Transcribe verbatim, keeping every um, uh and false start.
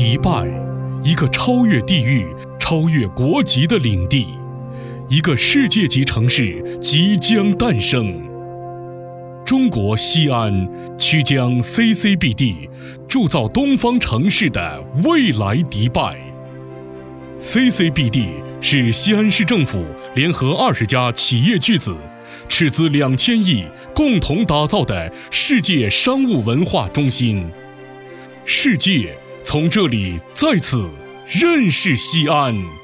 迪拜，一个超越地域、超越国籍的领地，一个世界级城市即将诞生。中国西安曲江 C C B D 铸造东方城市的未来迪拜。C C B D 是西安市政府联合二十家企业巨子，斥资两千亿共同打造的世界商务文化中心。世界从这里再次认识西安。